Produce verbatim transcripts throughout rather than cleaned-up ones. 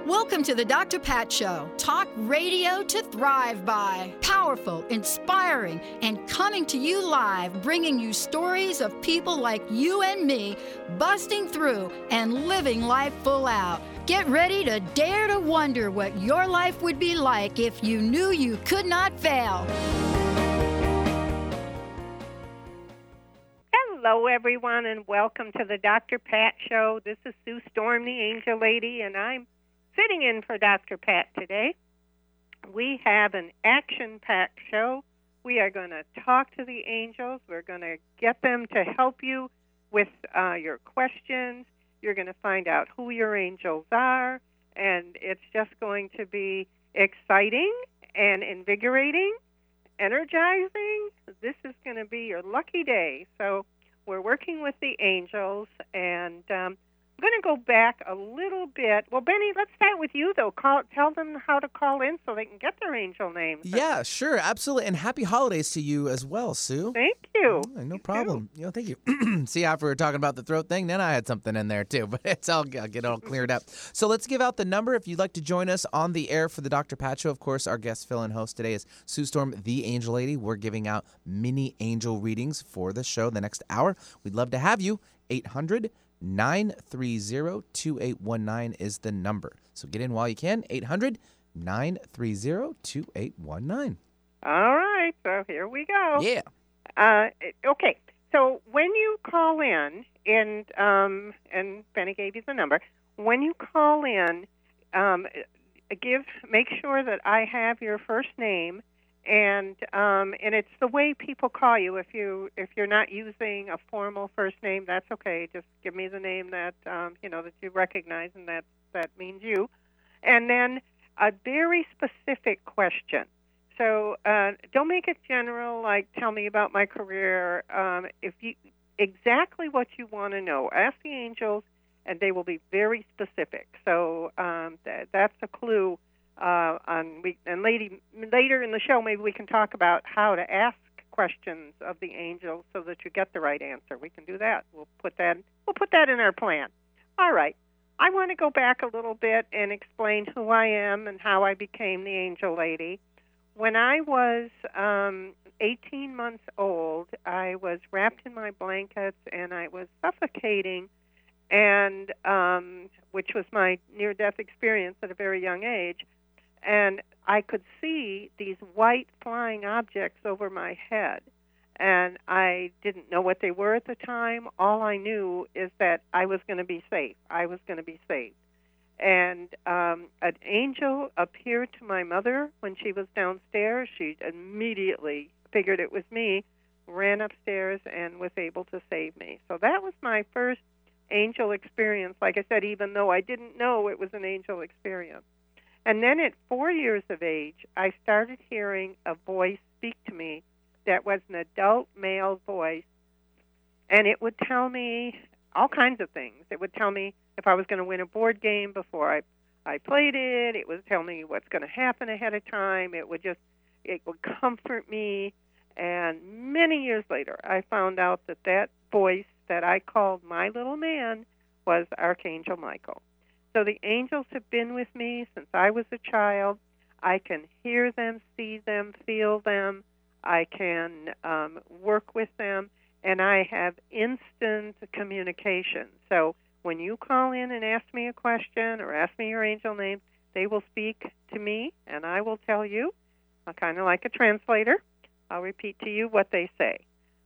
Welcome to the Doctor Pat Show. Talk radio to thrive by. Powerful, inspiring, and coming to you live, bringing you stories of people like you and me busting through and living life full out. Get ready to dare to wonder what your life would be like if you knew you could not fail. Hello, everyone, and welcome to the Doctor Pat Show. This is Sue Storm, the Angel Lady, and I'm sitting in for Doctor Pat today. We have an action-packed show. We are going to talk to the angels. We're going to get them to help you with uh, your questions. You're going to find out who your angels are, and it's just going to be exciting and invigorating, energizing. This is going to be your lucky day. So we're working with the angels, and um, I'm going to go back a little bit. Well, Benny, let's start with you, though. Call, tell them how to call in so they can get their angel names. Yeah, sure, absolutely. And happy holidays to you as well, Sue. Thank you. Oh, no problem. You know, thank you. See, after we were talking about the throat thing, then I had something in there, too. But it's all, I'll get it all cleared up. So let's give out the number if you'd like to join us on the air for the Doctor Pat Show. Of course, our guest fill-in host today is Sue Storm, the Angel Lady. We're giving out mini angel readings for the show the next hour. We'd love to have you. eight hundred nine three zero two eight one nine is the number. So get in while you can. eight hundred nine three zero two eight one nine. All right, so here we go. Yeah. Uh, okay, so when you call in, and um, and Benny gave you the number, when you call in, um, give make sure that I have your first name, and um, and it's the way people call you. If you if you're not using a formal first name, that's okay. Just give me the name that um, you know that you recognize, and that that means you. And then a very specific question. So uh, don't make it general, like tell me about my career. Um, if you exactly what you want to know, ask the angels, and they will be very specific. So um, th- that's a clue. Uh, on we and lady, later in the show, maybe we can talk about how to ask questions of the angels so that you get the right answer. We can do that. We'll put that. We'll put that in our plan. All right. I want to go back a little bit and explain who I am and how I became the Angel Lady. When I was um, eighteen months old, I was wrapped in my blankets and I was suffocating, and um, which was my near-death experience at a very young age. And I could see these white flying objects over my head. And I didn't know what they were at the time. All I knew is that I was going to be safe. I was going to be saved. And um, an angel appeared to my mother when she was downstairs. She immediately figured it was me, ran upstairs, and was able to save me. So that was my first angel experience. Like I said, even though I didn't know it was an angel experience. And then at four years of age, I started hearing a voice speak to me that was an adult male voice, and it would tell me all kinds of things. It would tell me if I was going to win a board game before I, I played it. It would tell me what's going to happen ahead of time. It would just, it would comfort me. And many years later, I found out that that voice that I called my little man was Archangel Michael. So the angels have been with me since I was a child. I can hear them, see them, feel them. I can um, work with them, and I have instant communication. So when you call in and ask me a question or ask me your angel name, they will speak to me, and I will tell you, uh, kind of like a translator. I'll repeat to you what they say.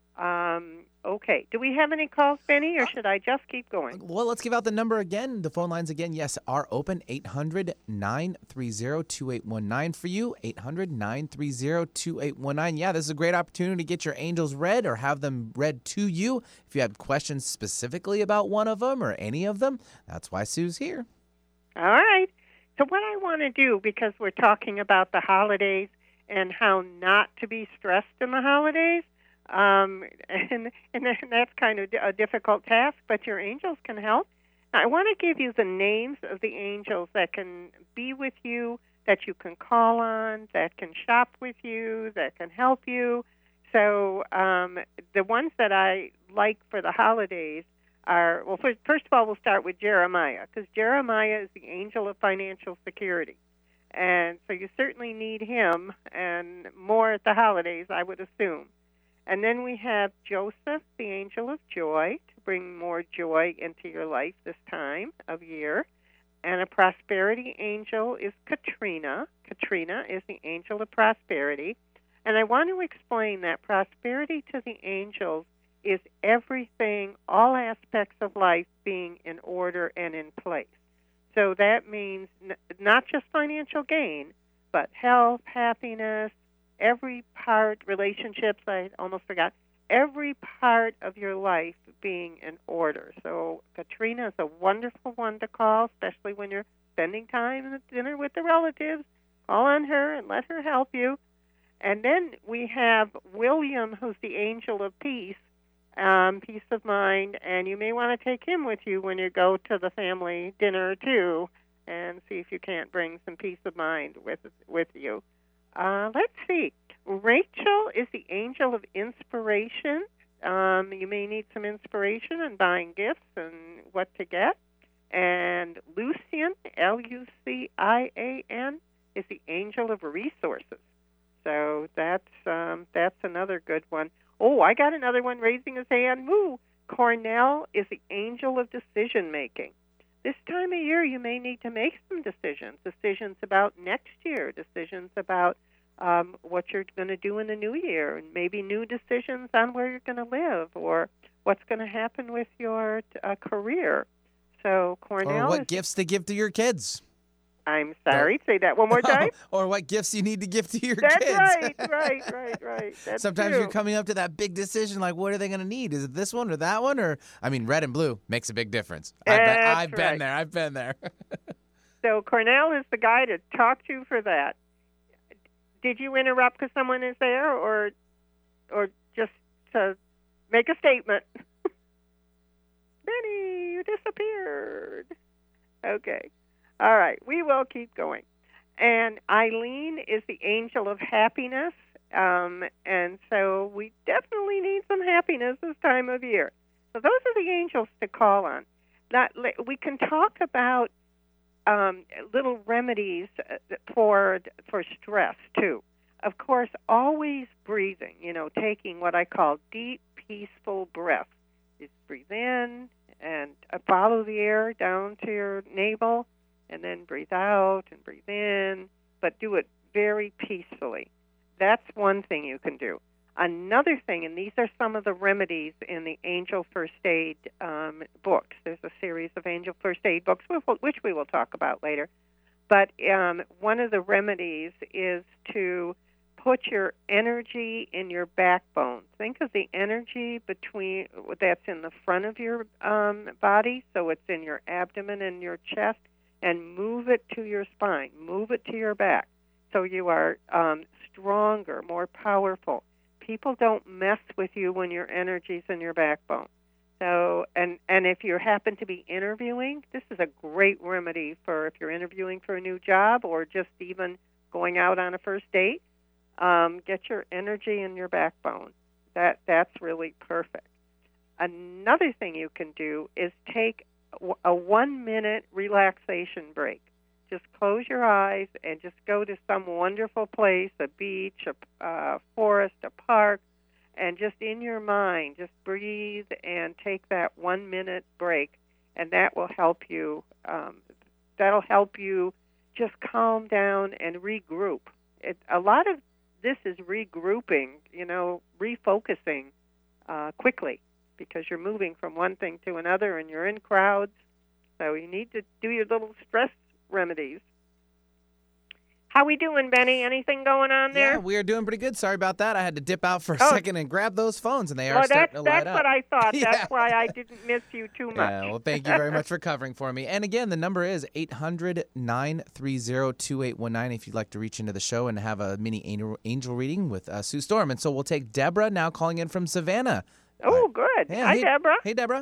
Um, okay. Do we have any calls, Benny, or should I just keep going? Well, let's give out the number again. The phone lines again, yes, are open. eight hundred nine three zero two eight one nine for you. eight hundred nine three zero two eight one nine. Yeah, this is a great opportunity to get your angels read or have them read to you. If you have questions specifically about one of them or any of them, that's why Sue's here. All right. So what I want to do, because we're talking about the holidays and how not to be stressed in the holidays, Um, and, and that's kind of a difficult task, but your angels can help. Now, I want to give you the names of the angels that can be with you, that you can call on, that can shop with you, that can help you. So um, the ones that I like for the holidays are, well, first, first of all, we'll start with Jeremiah, because Jeremiah is the angel of financial security. And so you certainly need him, and more at the holidays, I would assume. And then we have Joseph, the angel of joy, to bring more joy into your life this time of year. And a prosperity angel is Katrina. Katrina is the angel of prosperity. And I want to explain that prosperity to the angels is everything, all aspects of life being in order and in place. So that means n- not just financial gain, but health, happiness, every part, relationships, I almost forgot, every part of your life being in order. So Katrina is a wonderful one to call, especially when you're spending time at dinner with the relatives. Call on her and let her help you. And then we have William, who's the angel of peace, um, peace of mind, and you may want to take him with you when you go to the family dinner, too, and see if you can't bring some peace of mind with with you. Uh, let's see. Rachel is the angel of inspiration. Um, you may need some inspiration in buying gifts and what to get. And Lucian, L U C I A N, is the angel of resources. So that's um, that's another good one. Oh, I got another one raising his hand. Woo! Cornell is the angel of decision making. This time of year, you may need to make some decisions. Decisions about next year. Decisions about um, what you're going to do in the new year, and maybe new decisions on where you're going to live or what's going to happen with your uh, career. So Cornell. Or what is, gifts to give to your kids. I'm sorry. Say that one more time. Or what gifts you need to give to your That's kids. right, right, right, right. That's Sometimes true. you're coming up to that big decision, like, what are they going to need? Is it this one or that one? Or, I mean, red and blue makes a big difference. I've been, That's I've been right. there. I've been there. So Cornell is the guy to talk to for that. Did you interrupt because someone is there, or, or just to make a statement? Benny, you disappeared. Okay. All right, we will keep going. And Eileen is the angel of happiness, um, and so we definitely need some happiness this time of year. So those are the angels to call on. Not, we can talk about um, little remedies for for stress, too. Of course, always breathing, you know, taking what I call deep, peaceful breaths. Just breathe in and follow the air down to your navel, and then breathe out and breathe in, but do it very peacefully. That's one thing you can do. Another thing, and these are some of the remedies in the Angel First Aid um, books. There's a series of Angel First Aid books, which we will talk about later. But um, one of the remedies is to put your energy in your backbone. Think of the energy between that's in the front of your um, body, so it's in your abdomen and your chest, and move it to your spine, move it to your back, so you are um, stronger, more powerful. People don't mess with you when your energy's in your backbone. So, and, and if you happen to be interviewing, this is a great remedy for if you're interviewing for a new job or just even going out on a first date. Um, get your energy in your backbone. That that's really perfect. Another thing you can do is take a one-minute relaxation break. Just close your eyes and just go to some wonderful place, a beach, a uh, forest, a park, and just in your mind, just breathe and take that one-minute break, and that will help you. Um, that'll help you just calm down and regroup. It, a lot of this is regrouping, you know, refocusing uh, quickly, because you're moving from one thing to another and you're in crowds. So you need to do your little stress remedies. How we doing, Benny? Anything going on there? Yeah, we are doing pretty good. Sorry about that. I had to dip out for a Oh. second and grab those phones, and they are Well, starting that's, to light that's up. what I thought. Yeah. That's why I didn't miss you too much. Yeah, well, thank you very much for covering for me. And again, the number is eight hundred, nine three zero, two eight one nine if you'd like to reach into the show and have a mini angel, angel reading with uh, Sue Storm. And so we'll take Deborah now calling in from Savannah. Oh, good. Yeah, Hi, hey, Deborah. Hey, Deborah.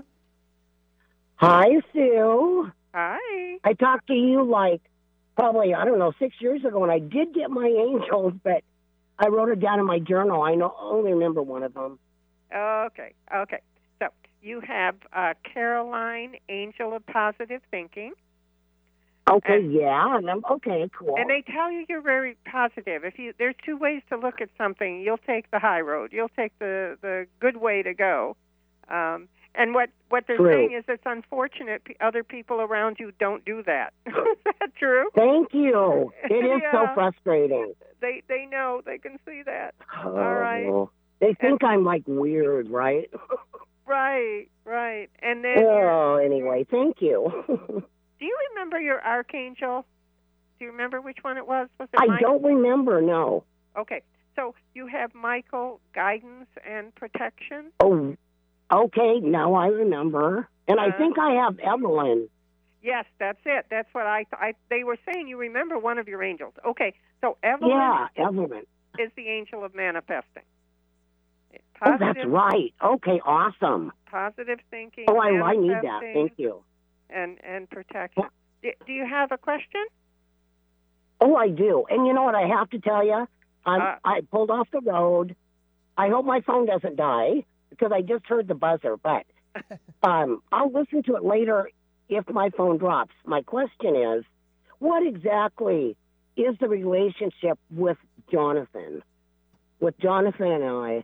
Hi, Sue. Hi. I talked to you like probably, I don't know, six years ago, and I did get my angels, but I wrote it down in my journal. I know, only remember one of them. Okay. Okay. So you have uh, Caroline, Angel of Positive Thinking. Okay, And- yeah, and I'm, okay, cool. And they tell you you're very positive. If you there's two ways to look at something. You'll take the high road. You'll take the, the good way to go. Um, and what, what they're True. saying is it's unfortunate p- other people around you don't do that. Is that true? Thank you. It is Yeah. so frustrating. They they know. They can see that. Oh, All right. They think I'm like weird, right? Right, right. And then you're- Oh, anyway, thank you. do you remember your archangel? Do you remember which one it was? Was it I Michael? don't remember, no. Okay. So you have Michael, guidance and protection. Oh, okay, now I remember. And I Uh, think I have Evelyn. Yes, that's it. That's what I, I. They were saying you remember one of your angels. Okay, so Evelyn Yeah, Evelyn. is the angel of manifesting. Oh, Positive, that's right. Okay, awesome. positive thinking. Oh, I, I need that. manifesting, Thank you. And and protection. Do, do you have a question? Oh, I do. And you know what I have to tell you? I'm, Uh, I pulled off the road. I hope my phone doesn't die because I just heard the buzzer. But um, I'll listen to it later if my phone drops. My question is, what exactly is the relationship with Jonathan? With Jonathan and I?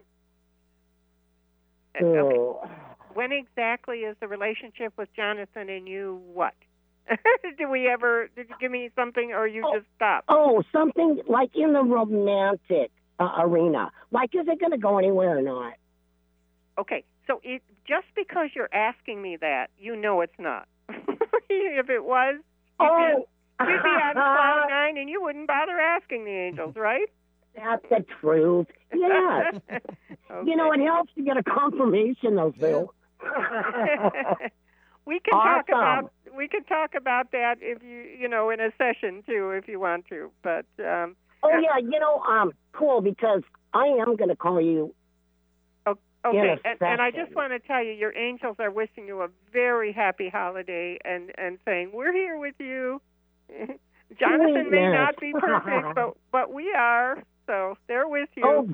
Uh, okay. Oh. When exactly is the relationship with Jonathan and you what? Did we ever, did you give me something or you Oh. just stopped? Oh, something like in the romantic uh, arena. Like, is it going to go anywhere or not? Okay, so it, just because you're asking me that, you know it's not. If it was, you'd, Oh, be, you'd be on cloud nine and you wouldn't bother asking the angels, right? that's the truth. Yes. Okay. You know, it helps to get a confirmation, though, Phil. we can talk Awesome. about we can talk about that if you you know in a session too if you want to. But um, Oh, yeah, you know, um, cool, because I am going to call you. okay, In a and, and I just session. want to tell you, your angels are wishing you a very happy holiday and and saying we're here with you. Jonathan may Sweetness. not be perfect, but but we are. So they're with you. Oh,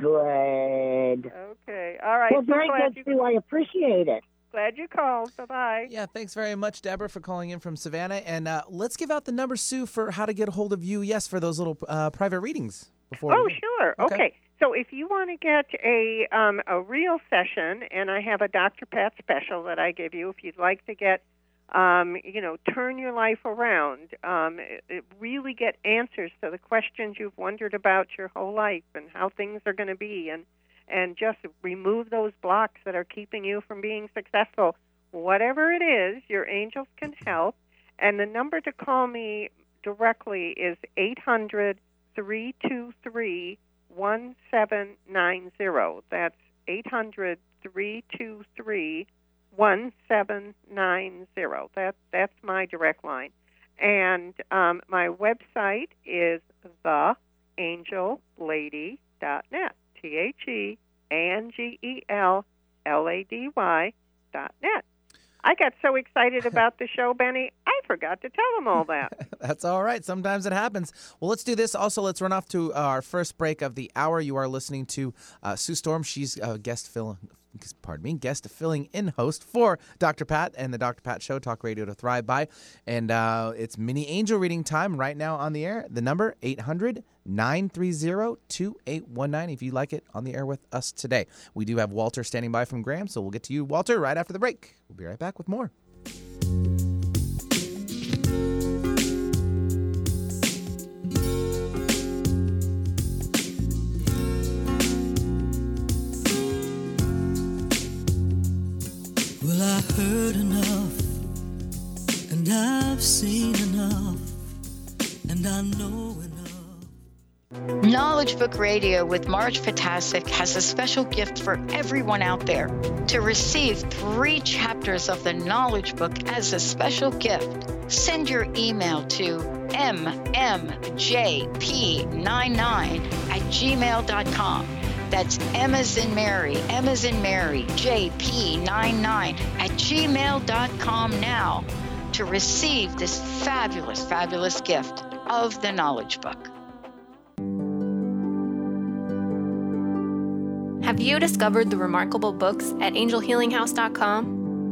good. Okay. All right. Well, So very glad good, you Sue. I appreciate it. glad you called. Bye bye. Yeah, thanks very much, Deborah, for calling in from Savannah. And uh, let's give out the number, Sue, for how to get a hold of you, yes, for those little uh, private readings. Before Oh, we- sure. Okay. Okay. So if you want to get a um, a real session, and I have a Doctor Pat special that I give you, if you'd like to get, um, you know, turn your life around, um, it, it really get answers to the questions you've wondered about your whole life and how things are going to be, and and just remove those blocks that are keeping you from being successful. Whatever it is, your angels can help. And the number to call me directly is eight hundred, three two three, one seven nine zero. That's eight hundred, three two three, one seven nine zero. That, that's my direct line. And um, my website is the angel lady dot net. T H E A N G E L L A D Y dot net. I got so excited about the show, Benny, I forgot to tell them all that. That's all right. Sometimes it happens. Well, let's do this. Also, let's run off to our first break of the hour. You are listening to uh, Sue Storm. She's a guest fill, pardon me, guest filling in host for Doctor Pat and the Doctor Pat Show, Talk Radio to Thrive By. And uh, it's mini angel reading time right now on the air. The number, eight hundred, nine three zero, two eight one nine, if you'd like it on the air with us today. We do have Walter standing by from Graham, so we'll get to you, Walter, right after the break. We'll be right back with more. Well, I heard enough, and I've seen enough, and I know enough. Knowledge Book Radio with Marge Fatasic has a special gift for everyone out there. To receive three chapters of the Knowledge Book as a special gift, send your email to m m j p nine nine at gmail dot com. That's M as in Mary, M as in Mary, J P ninety-nine at gmail dot com now to receive this fabulous, fabulous gift of the Knowledge Book. Have you discovered the remarkable books at angel healing house dot com?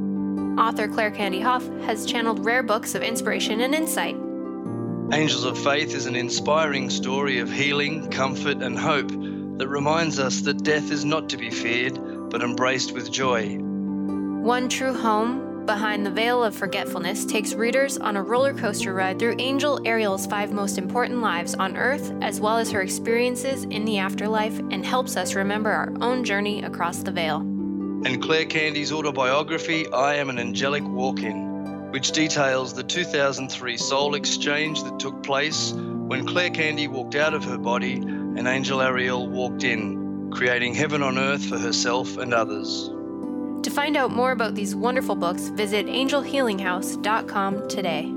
Author Claire Candy Hoff has channeled rare books of inspiration and insight. Angels of Faith is an inspiring story of healing, comfort, and hope that reminds us that death is not to be feared, but embraced with joy. One True Home, Behind the Veil of Forgetfulness, takes readers on a roller coaster ride through Angel Ariel's five most important lives on Earth, as well as her experiences in the afterlife, and helps us remember our own journey across the veil. And Claire Candy's autobiography, I Am an Angelic Walk-In, which details the two thousand three soul exchange that took place when Claire Candy walked out of her body and Angel Ariel walked in, creating heaven on earth for herself and others. To find out more about these wonderful books, visit angel healing house dot com today.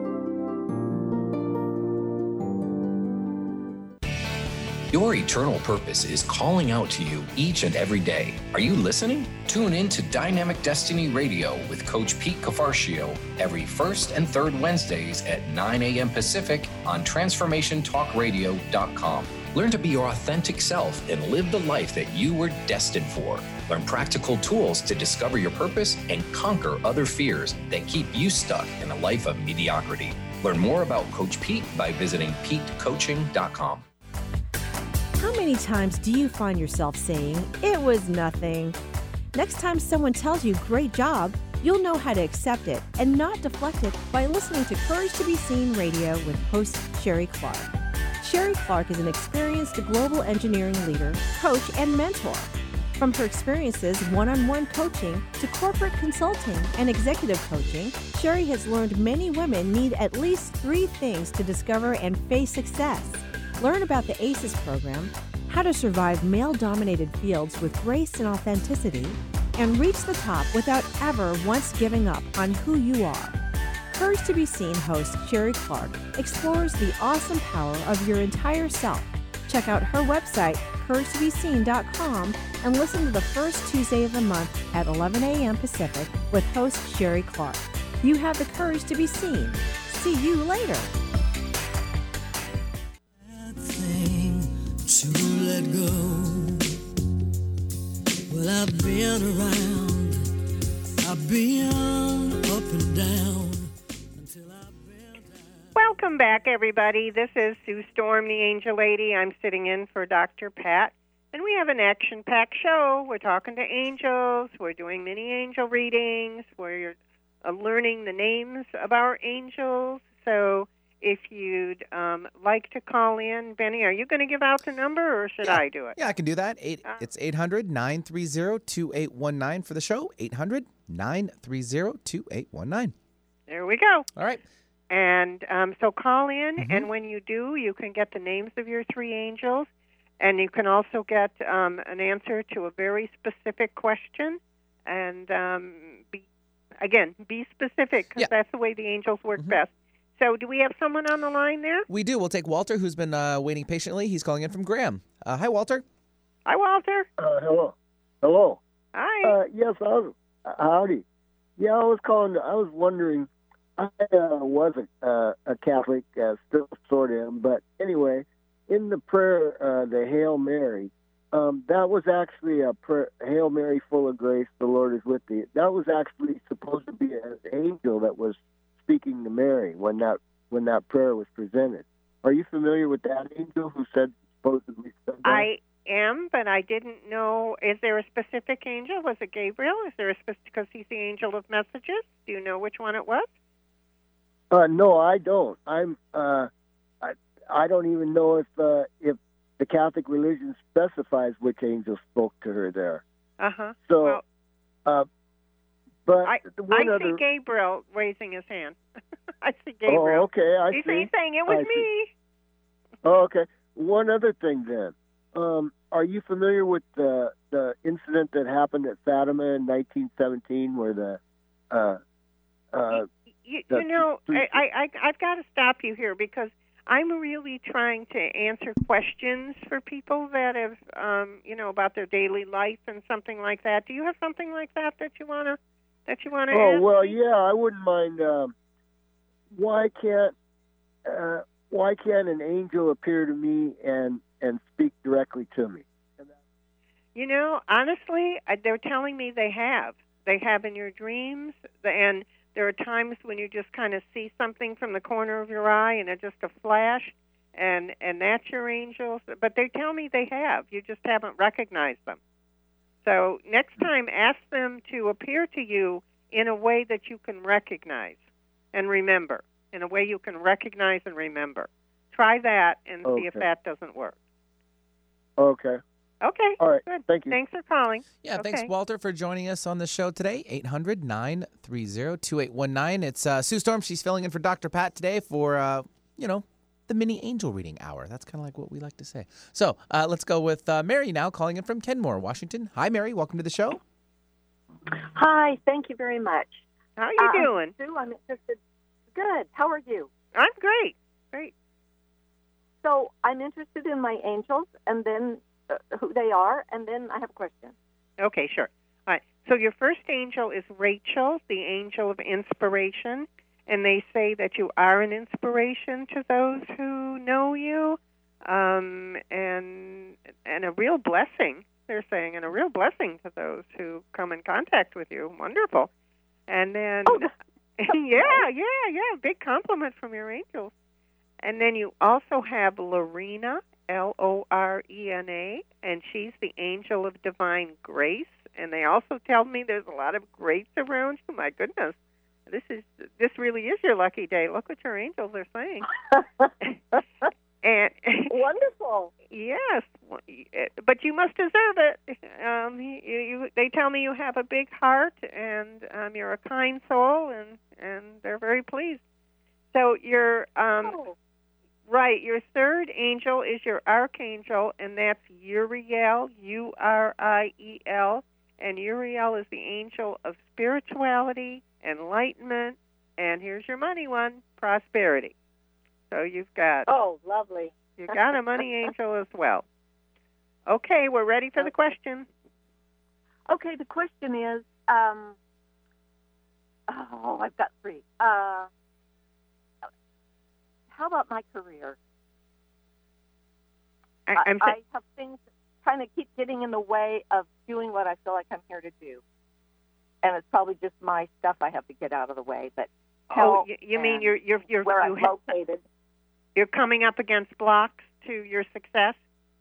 Your eternal purpose is calling out to you each and every day. Are you listening? Tune in to Dynamic Destiny Radio with Coach Pete Cafarcio every first and third Wednesdays at nine a.m. Pacific on transformation talk radio dot com. Learn to be your authentic self and live the life that you were destined for. Learn practical tools to discover your purpose and conquer other fears that keep you stuck in a life of mediocrity. Learn more about Coach Pete by visiting pete coaching dot com. How many times do you find yourself saying, "It was nothing"? Next time someone tells you "great job," you'll know how to accept it and not deflect it by listening to Courage to be Seen Radio with host Sherry Clark. Sherry Clark is an experienced global engineering leader, coach, and mentor. From her experiences one-on-one coaching to corporate consulting and executive coaching, Sherry has learned many women need at least three things to discover and face success. Learn about the ACES program, how to survive male-dominated fields with grace and authenticity, and reach the top without ever once giving up on who you are. Courage to be Seen host Sherry Clark explores the awesome power of your entire self. Check out her website, courage to be seen dot com, and listen to the first Tuesday of the month at eleven a.m. Pacific with host Sherry Clark. You have the courage to be seen. See you later. That thing to let go. Well, I've been around. I've been up and down. Welcome back, everybody. This is Sue Storm, the Angel Lady. I'm sitting in for Doctor Pat, and we have an action-packed show. We're talking to angels. We're doing mini angel readings. We're uh, learning the names of our angels. So if you'd um, like to call in, Benny, are you going to give out the number, or should yeah. I do it? Yeah, I can do that. Eight, uh, it's eight hundred, nine three zero, two eight one nine for the show, eight hundred, nine three zero, two eight one nine. There we go. All right. And um, so call in, Mm-hmm. and when you do, you can get the names of your three angels, and you can also get um, an answer to a very specific question. And um, be, again, be specific, because yeah. that's the way the angels work mm-hmm. best. So do we have someone on the line there? We do. We'll take Walter, who's been uh, waiting patiently. He's calling in from Graham. Uh, hi, Walter. Hi, Walter. Uh, hello. Hello. Hi. Uh, yes, I was. Uh, howdy. Yeah, I was calling. I was wondering. I uh, was a, uh, a Catholic, uh, still sort of am, but anyway, in the prayer, uh, the Hail Mary, um, that was actually a prayer, Hail Mary, full of grace, the Lord is with thee. That was actually supposed to be an angel that was speaking to Mary when that when that prayer was presented. Are you familiar with that angel who said supposedly said that? I am, but I didn't know. Is there a specific angel? Was it Gabriel? Is there a specific, because he's the angel of messages? Do you know which one it was? Uh, no, I don't. I'm. Uh, I. I don't even know if uh, if the Catholic religion specifies which angel spoke to her there. Uh huh. So, well, uh, but I, one I other... see Gabriel raising his hand. I see Gabriel. Oh, okay. I he's, see. He's saying it was I me. see. Oh, okay. One other thing then. Um, are you familiar with the the incident that happened at Fatima in nineteen seventeen, where the uh, uh, You, the, you know, I, I, I've got to stop you here because I'm really trying to answer questions for people that have, um, you know, about their daily life and something like that. Do you have something like that that you wanna that you wanna Oh ask well, me? yeah, I wouldn't mind. Um, why can't uh, why can't an angel appear to me and and speak directly to me? You know, honestly, I- they're telling me they have. they have in your dreams, and there are times when you just kind of see something from the corner of your eye and it's just a flash, and, and that's your angels. But they tell me they have. You just haven't recognized them. So next time, ask them to appear to you in a way that you can recognize and remember, in a way you can recognize and remember. Try that and Okay. see if that doesn't work. Okay. Okay. All right. Good. Thank you. Thanks for calling. Yeah, Okay. thanks, Walter, for joining us on the show today. eight hundred, nine three zero, two eight one nine. It's uh, Sue Storm. She's filling in for Doctor Pat today for, uh, you know, the mini angel reading hour. That's kind of like what we like to say. So uh, let's go with uh, Mary now, calling in from Kenmore, Washington. Hi, Mary. Welcome to the show. Hi, thank you very much. How are you uh, doing? Sue, I'm interested. Good. How are you? I'm great. Great. So I'm interested in my angels, and then uh, who they are, and then I have a question. Okay, sure. All right. So your first angel is Rachel, the angel of inspiration, and they say that you are an inspiration to those who know you, um, and and a real blessing. They're saying, and a real blessing to those who come in contact with you. Wonderful. And then, oh. yeah, yeah, yeah, big compliment from your angels. And then you also have Lorena, L O R E N A, and she's the angel of divine grace. And they also tell me there's a lot of grace around you. My goodness, this is this really is your lucky day. Look what your angels are saying. And wonderful. Yes, but you must deserve it. Um, you, you, they tell me you have a big heart, and um, you're a kind soul, and, and they're very pleased. So you're um, oh. right. Your third angel is your archangel, and that's Uriel, U R I E L, and Uriel is the angel of spirituality, enlightenment, and here's your money one, prosperity. So you've got oh, lovely. You got a money angel as well. Okay, we're ready for the question. Okay, the question is, um, oh, I've got three. Uh, how about my career? I, I'm I, I have things that kind of keep getting in the way of doing what I feel like I'm here to do, and it's probably just my stuff I have to get out of the way. But oh, you, you mean you're you're you're where you I'm ha- located? You're coming up against blocks to your success?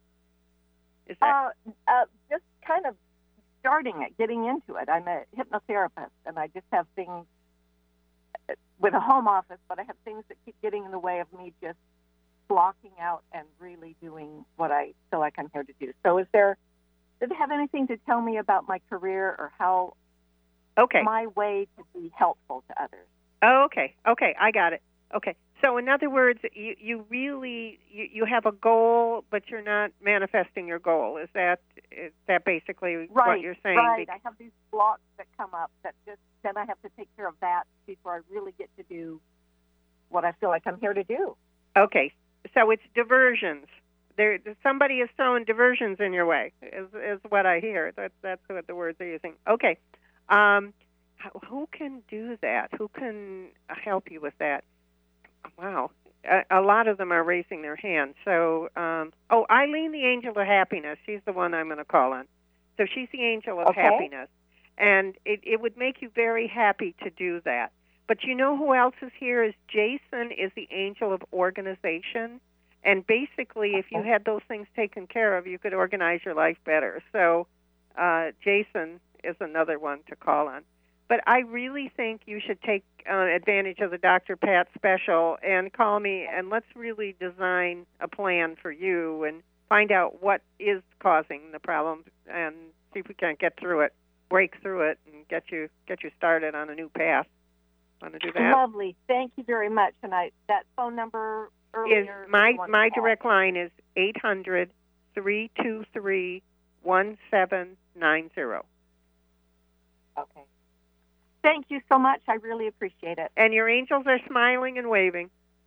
Is that uh, uh, just kind of starting it, getting into it. I'm a hypnotherapist, and I just have things with a home office, but I have things that keep getting in the way of me just blocking out and really doing what I feel like I'm here to do. So is there, does it have anything to tell me about my career or how okay. my way to be helpful to others? Oh, okay. Okay, I got it. Okay. So in other words, you, you really you, you have a goal, but you're not manifesting your goal. Is that is that basically right, what you're saying? Right. I have these blocks that come up that just then I have to take care of that before I really get to do what I feel like I'm here to do. Okay. So it's diversions. There, somebody is throwing diversions in your way. Is is what I hear. That's that's what the words are using. Okay. Um, who can do that? Who can help you with that? Wow. A, a lot of them are raising their hands. So, um, oh, Eileen, the angel of happiness. She's the one I'm going to call on. So she's the angel of okay. happiness. And it, it would make you very happy to do that. But you know who else is here? Is Jason is the angel of organization. And basically, if you had those things taken care of, you could organize your life better. So uh, Jason is another one to call on. But I really think you should take uh, advantage of the Doctor Pat special and call me, and let's really design a plan for you and find out what is causing the problem and see if we can't get through it, break through it, and get you get you started on a new path. Want to do that? Lovely. Thank you very much. And I that phone number earlier is my my direct line is eight hundred, three two three, one seven nine zero. Okay. Thank you so much. I really appreciate it. And your angels are smiling and waving.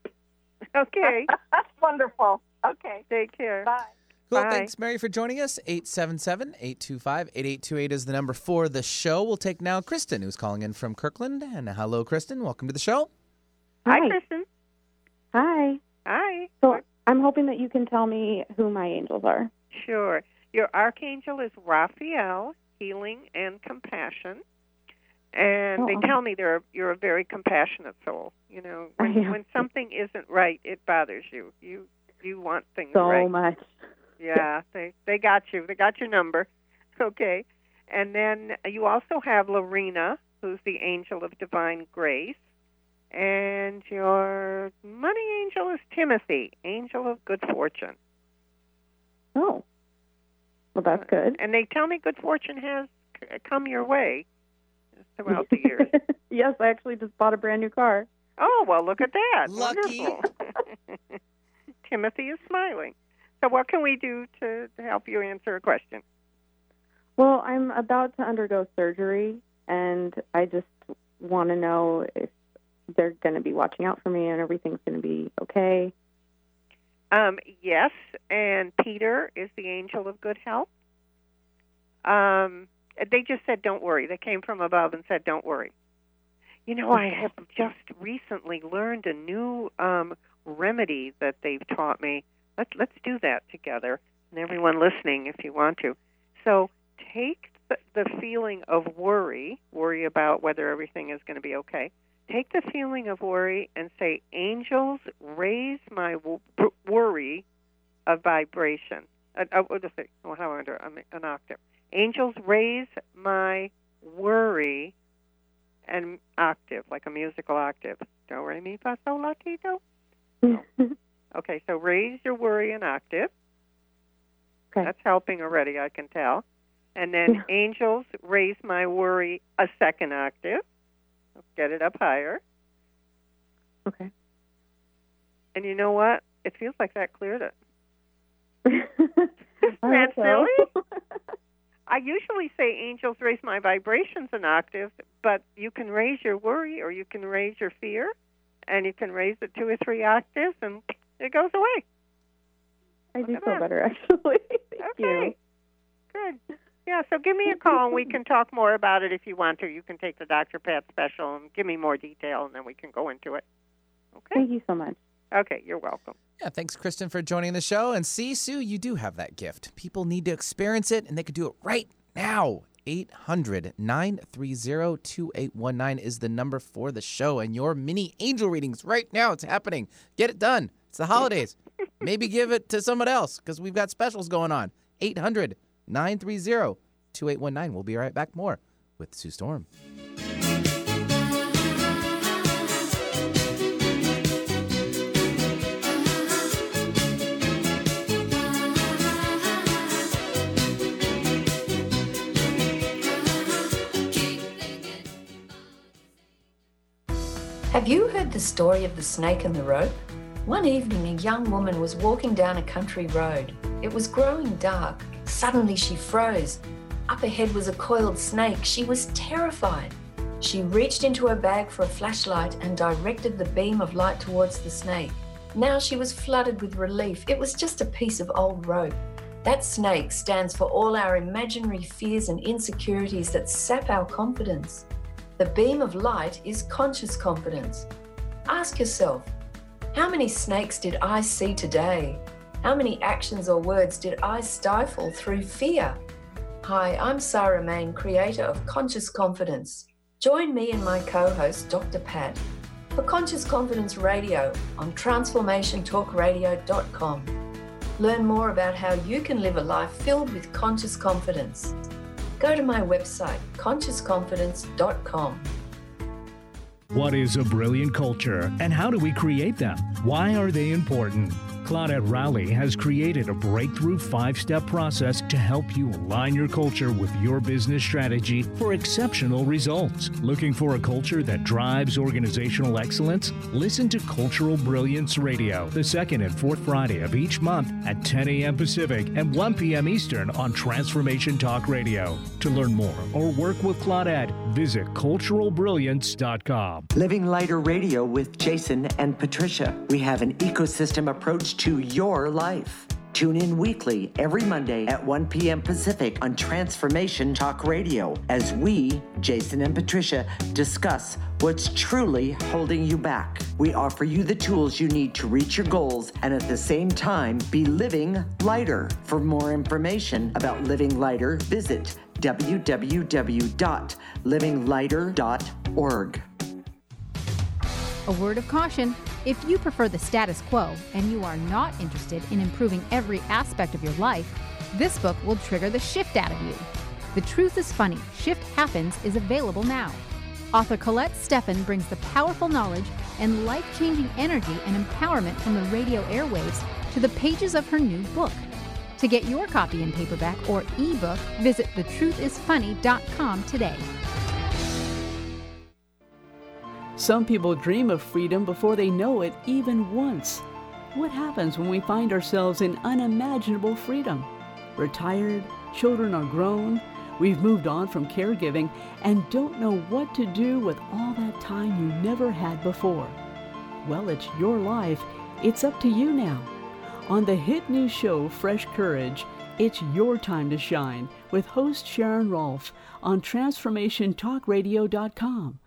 Okay. That's wonderful. Okay. Take care. Bye. Cool. Bye. Thanks, Mary, for joining us. eight seven seven, eight two five, eight eight two eight is the number for the show. We'll take now Kristen, who's calling in from Kirkland. And hello, Kristen. Welcome to the show. Hi, Hi. Kristen. Hi. Hi. So I'm hoping that you can tell me who my angels are. Sure. Your archangel is Raphael, healing and compassion. And Oh. they tell me they're you're a very compassionate soul. You know, when, I am. when something isn't right, it bothers you. You you want things So right. much. Yeah, they they got you. They got your number. Okay. And then you also have Lorena, who's the angel of divine grace. And your money angel is Timothy, angel of good fortune. Oh. Well, that's good. And they tell me good fortune has c- come your way throughout the years. Yes, I actually just bought a brand new car. Oh, well, look at that. Lucky. Wonderful. Timothy is smiling. So what can we do to, to help you answer a question? Well, I'm about to undergo surgery, and I just want to know if they're going to be watching out for me and everything's going to be okay. Um, yes, and Peter is the angel of good health. Um, they just said, don't worry. They came from above and said, don't worry. You know, I have just recently learned a new um, remedy that they've taught me. Let's, let's do that together, and everyone listening if you want to. So take the, the feeling of worry, worry about whether everything is going to be okay. Take the feeling of worry and say, angels, raise my w- worry a vibration. Uh, uh, what does it, oh, how under um, an octave? Angels, raise my worry an octave, like a musical octave. Do, re, mi, fa, sol, la, ti, do. Oh. Okay, so raise your worry an octave. Okay. That's helping already, I can tell. And then angels, raise my worry a second octave. Let's get it up higher. Okay. And you know what? It feels like that cleared it. I That's hope so. silly. I usually say angels raise my vibrations an octave, but you can raise your worry or you can raise your fear, and you can raise it two or three octaves, and it goes away. I Look do at feel that. better, actually. Thank you. Okay. Good. Yeah, so give me a call, and we can talk more about it if you want to. You can take the Doctor Pat special and give me more detail, and then we can go into it. Okay? Thank you so much. Okay, you're welcome. Yeah, thanks, Kristen, for joining the show. And see, Sue, you do have that gift. People need to experience it, and they could do it right now. eight hundred, nine three zero, two eight one nine is the number for the show. And your mini angel readings right now. It's happening. Get it done. It's the holidays. Maybe give it to someone else because we've got specials going on. eight hundred, nine three zero, two eight one nine. We'll be right back more with Sue Storm. Have you heard the story of the snake and the rope? One evening, a young woman was walking down a country road. It was growing dark. Suddenly, she froze. Up ahead was a coiled snake. She was terrified. She reached into her bag for a flashlight and directed the beam of light towards the snake. Now she was flooded with relief. It was just a piece of old rope. That snake stands for all our imaginary fears and insecurities that sap our confidence. The beam of light is conscious confidence. Ask yourself, how many snakes did I see today? How many actions or words did I stifle through fear? Hi, I'm Sarah Main, creator of Conscious Confidence. Join me and my co-host, Doctor Pat, for Conscious Confidence Radio on transformation talk radio dot com. Learn more about how you can live a life filled with conscious confidence. Go to my website, conscious confidence dot com. What is a brilliant culture, and how do we create them? Why are they important? Claudette Rowley has created a breakthrough five-step process to help you align your culture with your business strategy for exceptional results. Looking for a culture that drives organizational excellence? Listen to Cultural Brilliance Radio, the second and fourth Friday of each month at ten a.m. Pacific and one p.m. Eastern on Transformation Talk Radio. To learn more or work with Claudette, visit cultural brilliance dot com. Living Lighter Radio with Jason and Patricia. We have an ecosystem approach to your life. Tune in weekly every Monday at one p.m. Pacific on Transformation Talk Radio as we, Jason and Patricia, discuss what's truly holding you back. We offer you the tools you need to reach your goals and at the same time be living lighter. For more information about Living Lighter, visit w w w dot living lighter dot org. A word of caution: if you prefer the status quo and you are not interested in improving every aspect of your life, this book will trigger the shift out of you. The Truth is Funny, Shift Happens is available now. Author Colette Steffen brings the powerful knowledge and life-changing energy and empowerment from the radio airwaves to the pages of her new book. To get your copy in paperback or ebook, visit the truth is funny dot com today. Some people dream of freedom before they know it even once. What happens when we find ourselves in unimaginable freedom? We're tired, children are grown, we've moved on from caregiving, and don't know what to do with all that time you never had before. Well, it's your life. It's up to you now. On the hit new show Fresh Courage, it's your time to shine with host Sharon Rolfe on transformation talk radio dot com.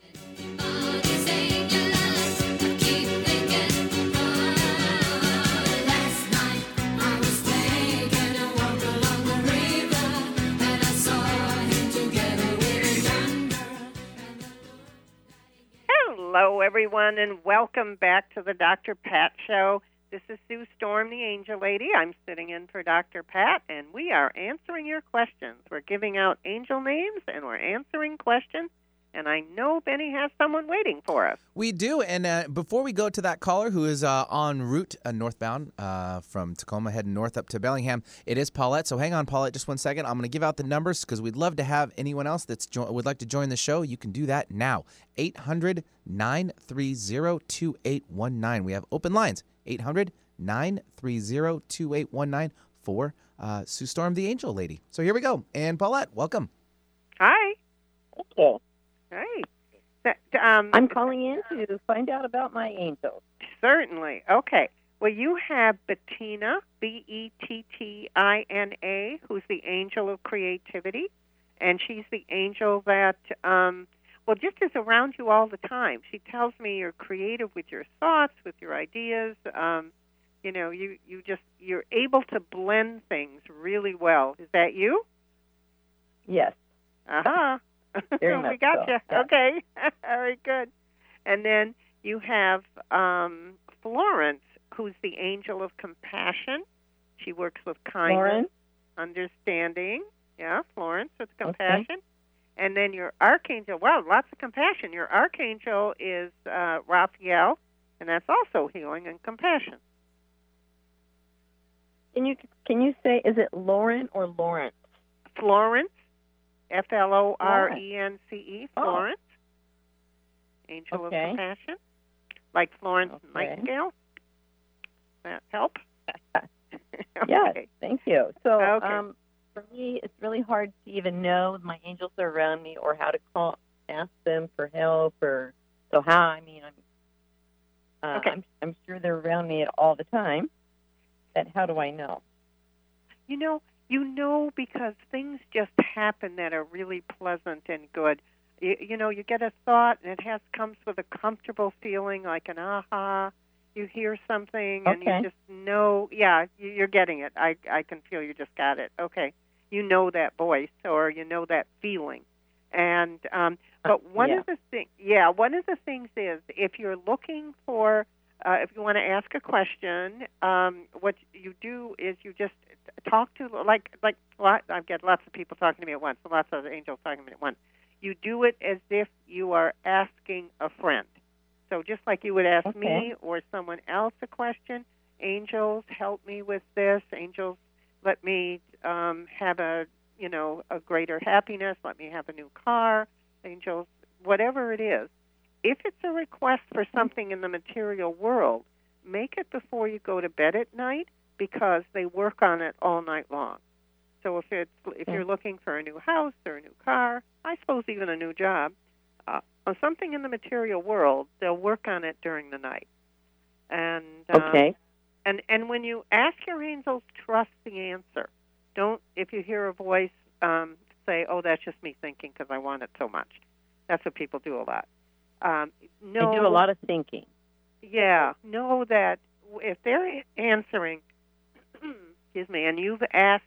Hello, everyone, and welcome back to the Doctor Pat Show. This is Sue Storm, the Angel Lady. I'm sitting in for Doctor Pat, and we are answering your questions. We're giving out angel names, and we're answering questions, and I know Benny has someone waiting for us. We do, and uh, before we go to that caller who is uh, en route uh, northbound uh, from Tacoma, heading north up to Bellingham, it is Paulette. So hang on, Paulette, just one second. I'm going to give out the numbers because we'd love to have anyone else that jo- would like to join the show. You can do that now. eight hundred, nine three zero, two eight one nine. We have open lines. eight hundred, nine three zero, two eight one nine for uh, Sue Storm, the Angel Lady. So here we go. And Paulette, welcome. Hi. Okay. Hey. That, um, I'm calling in to find out about my angels. Certainly. Okay. Well, you have Bettina, B E T T I N A, who's the angel of creativity, and she's the angel that, um, well, just is around you all the time. She tells me you're creative with your thoughts, with your ideas. Um, you know, you, you just, you're able to blend things really well. Is that you? Yes. Uh-huh. Very we much got so. you. Yeah. Okay. Very good. And then you have um, Florence, who's the angel of compassion. She works with kindness, Florence? understanding. Yeah, Florence with compassion. Okay. And then your archangel, wow, lots of compassion. Your archangel is uh, Raphael, and that's also healing and compassion. Can you can you say, is it Lauren or Lawrence? Florence, F L O R E N C E, Florence, oh. Angel okay. of Compassion, like Florence okay. Nightingale. That help? Okay. Yes, thank you. So okay. um, for me, it's really hard to even know my angels are around me or how to call, ask them for help, or so how. I mean, I'm, uh, okay. I'm, I'm sure they're around me all the time. But how do I know? You know, you know because things just happen that are really pleasant and good. You, you know, you get a thought and it has comes with a comfortable feeling, like an aha. You hear something and okay. you just know, yeah, you're getting it. I I can feel you just got it. Okay, you know that voice or you know that feeling. And um, but one yeah. of the things, yeah, one of the things is if you're looking for. Uh, if you want to ask a question, um, what you do is you just talk to, like, like lot, I've got lots of people talking to me at once, lots of angels talking to me at once. You do it as if you are asking a friend. So just like you would ask okay. me or someone else a question, angels, help me with this. Angels, let me um, have a, you know, a greater happiness. Let me have a new car. Angels, whatever it is. If it's a request for something in the material world, make it before you go to bed at night because they work on it all night long. So if it's if you're looking for a new house or a new car, I suppose even a new job, uh, or something in the material world, they'll work on it during the night. And um, okay. And and when you ask your angels, trust the answer. Don't if you hear a voice um, say, "Oh, that's just me thinking because I want it so much." That's what people do a lot. Um, no, I do a lot of thinking. Yeah, know that if they're answering, excuse me, and you've asked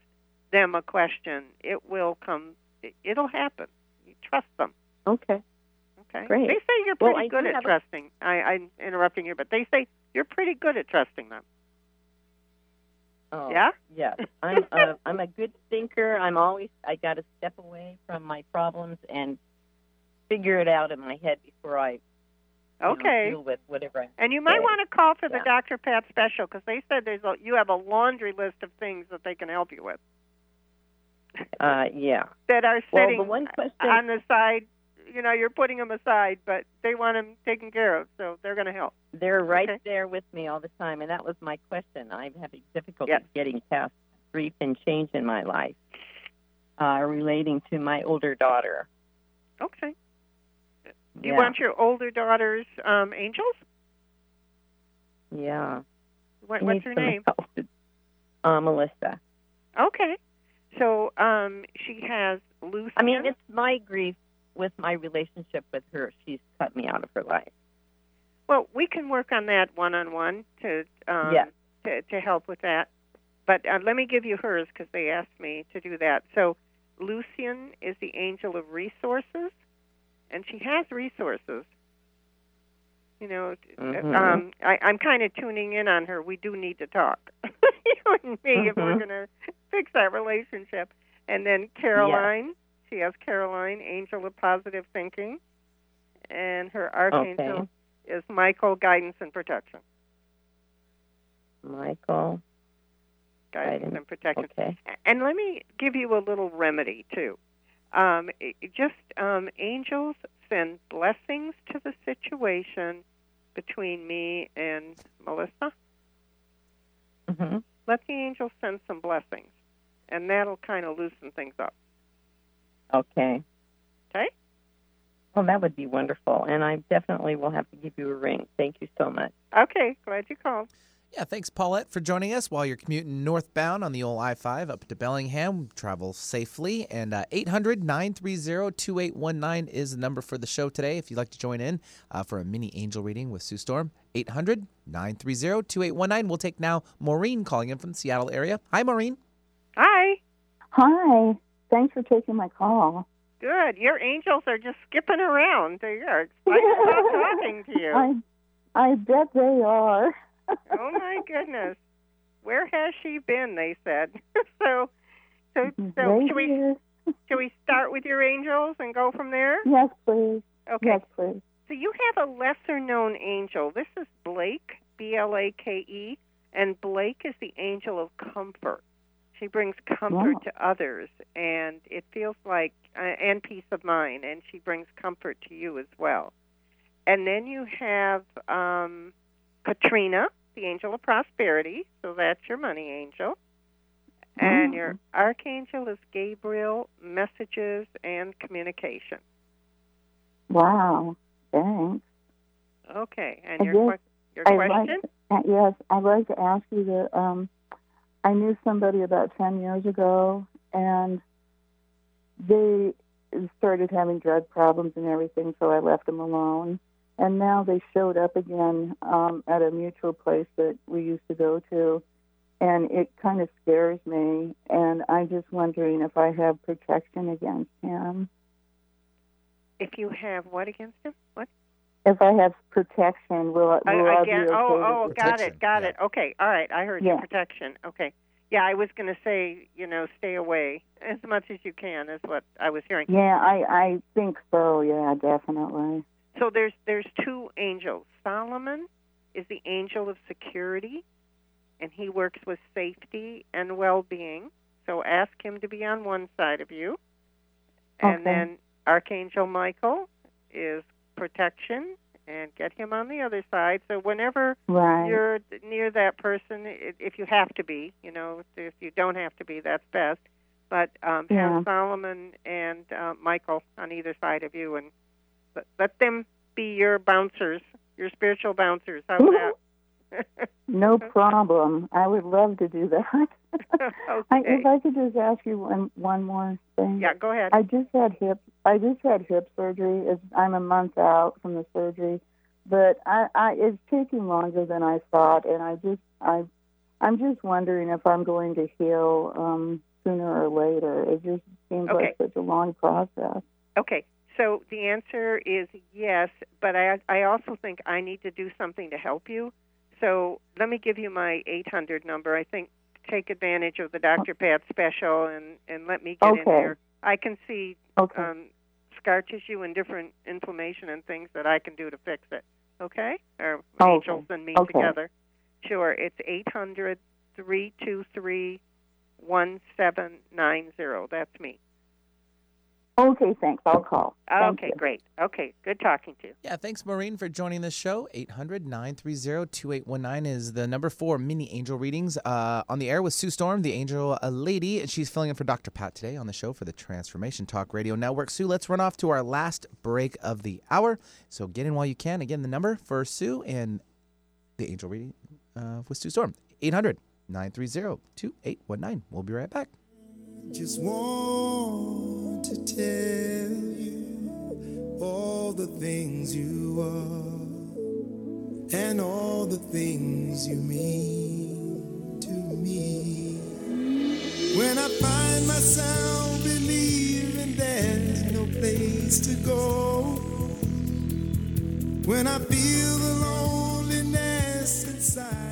them a question, it will come. It, it'll happen. You trust them. Okay. Okay. Great. They say you're Well, pretty I good do at have a- trusting. I, I'm interrupting you, but they say you're pretty good at trusting them. Oh, Yeah? Yes. I'm a, I'm a good thinker. I'm always, I got to step away from my problems and figure it out in my head before I you know, Okay. deal with whatever I And you might say. want to call for the Yeah. Doctor Pat special because they said there's a, you have a laundry list of things that they can help you with Uh, yeah. that are Well, sitting the one question- on the side. You know, you're putting them aside, but they want them taken care of, so they're going to help. They're right Okay. there with me all the time, and that was my question. I'm having difficulty Yes. getting past grief and change in my life uh, relating to my older daughter. Okay. Do you Yeah. want your older daughter's um, angels? Yeah. What, She what's needs her some name? help. Uh, Melissa. Okay. So um, she has Lucy. I mean, it's my grief with my relationship with her. She's cut me out of her life. Well, we can work on that one-on-one to um, Yes. to, to help with that. But uh, let me give you hers because they asked me to do that. So Lucian is the angel of resources, and she has resources. You know, Mhm. um, I, I'm kind of tuning in on her. We do need to talk, you and me, if we're Mhm. going to fix that relationship. And then Caroline, she has Caroline, angel of positive thinking, and her archangel Okay. is Michael, guidance and protection. Michael. Guidance Guidance. and protection. Okay. And let me give you a little remedy, too. Um, it, it just um, angels send blessings to the situation between me and Melissa. Mm-hmm. Let the angels send some blessings, and that'll kind of loosen things up. Okay. Okay? Well, that would be wonderful, and I definitely will have to give you a ring. Thank you so much. Okay, glad you called. Yeah, thanks, Paulette, for joining us while you're commuting northbound on the old I five up to Bellingham. Travel safely. And uh, eight hundred, nine three zero, two eight one nine is the number for the show today if you'd like to join in uh, for a mini angel reading with Sue Storm. eight hundred, nine three zero, two eight one nine. We'll take now Maureen calling in from the Seattle area. Hi, Maureen. Hi. Hi. Thanks for taking my call. Good. Your angels are just skipping around. They are excited about talking to you. I I bet they are. Oh my goodness, where has she been? They said. so, so, so Right should we here. should we start with your angels and go from there? Yes, please. Okay. Yes, please. So you have a lesser known angel. This is Blake, B L A K E, and Blake is the angel of comfort. She brings comfort Wow. to others, and it feels like uh, and peace of mind, and she brings comfort to you as well. And then you have um, Katrina, the angel of prosperity, so that's your money angel. And your archangel is Gabriel, messages and communication. Wow. Thanks. Okay, and I your guess que- your I'd question? Like, uh, yes, I'd like to ask you that um, I knew somebody about ten years ago, and they started having drug problems and everything, so I left them alone. And now they showed up again um, at a mutual place that we used to go to, and it kind of scares me. And I'm just wondering if I have protection against him. If you have what against him? What? If I have protection, will, I- will I be Again, okay oh, with oh, got Protection, it, got yeah. it. Okay, all right, I heard Yeah. you. Protection. Okay. Yeah, I was going to say, you know, stay away as much as you can is what I was hearing. Yeah, I, I think so. Yeah, definitely. So there's there's two angels. Solomon is the angel of security, and he works with safety and well-being. So ask him to be on one side of you. And Okay. then Archangel Michael is protection, and get him on the other side. So whenever Right. you're near that person, i- if you have to be, you know, if you don't have to be, that's best. But um, Yeah. have Solomon and uh, Michael on either side of you, and let, let them be your bouncers, your spiritual bouncers. How's that? No problem. I would love to do that. I, Okay. if I could just ask you one one more thing. Yeah, go ahead. I just had hip. I just had hip surgery. It's, I'm a month out from the surgery, but I, I it's taking longer than I thought, and I just I I'm just wondering if I'm going to heal um, sooner or later. It just seems Okay. like such a long process. Okay, so the answer is yes, but I I also think I need to do something to help you. So let me give you my eight hundred number. I think take advantage of the Doctor Pat special and, and let me get in Okay. there. I can see Okay. um, scar tissue and different inflammation and things that I can do to fix it. Okay? Or Okay. Angels and me Okay. together. Sure, it's eight hundred, three two three, one seven nine zero. That's me. Okay, thanks. I'll call. Thank Okay, you. great. Okay, good talking to you. Yeah, thanks, Maureen, for joining the show. eight hundred, nine three zero, two eight one nine is the number for mini angel readings. Uh, on the air with Sue Storm, the angel a lady, and she's filling in for Doctor Pat today on the show for the Transformation Talk Radio Network. Sue, let's run off to our last break of the hour. So get in while you can. Again, the number for Sue and the angel reading uh, with Sue Storm, eight hundred, nine three zero, two eight one nine. We'll be right back. Just want to tell you all the things you are and all the things you mean to me. When I find myself believing there's no place to go, when I feel the loneliness inside.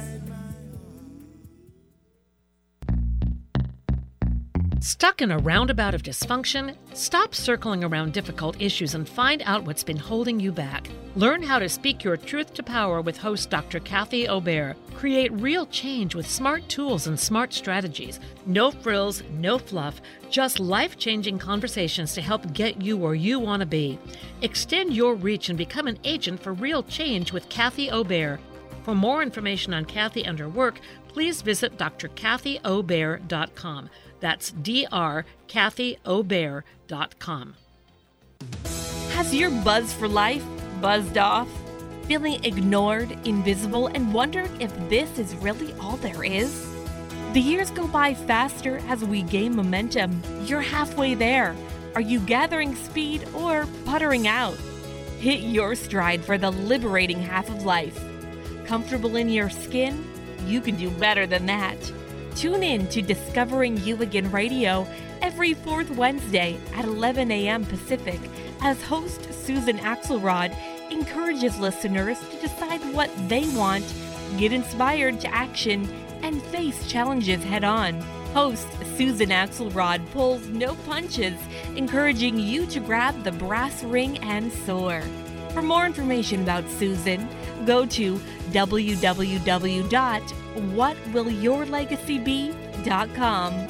Stuck in a roundabout of dysfunction? Stop circling around difficult issues and find out what's been holding you back. Learn how to speak your truth to power with host Doctor Kathy Obear. Create real change with smart tools and smart strategies. No frills, no fluff, just life-changing conversations to help get you where you want to be. Extend your reach and become an agent for real change with Kathy Obear. For more information on Kathy and her work, please visit d r kathy obear dot com. That's D R Kathy Obear dot com. Has your buzz for life buzzed off? Feeling ignored, invisible, and wondering if this is really all there is? The years go by faster as we gain momentum. You're halfway there. Are you gathering speed or puttering out? Hit your stride for the liberating half of life. Comfortable in your skin? You can do better than that. Tune in to Discovering You Again Radio every fourth Wednesday at eleven a.m. Pacific as host Susan Axelrod encourages listeners to decide what they want, get inspired to action, and face challenges head-on. Host Susan Axelrod pulls no punches, encouraging you to grab the brass ring and soar. For more information about Susan, go to w w w dot what will your legacy be dot com.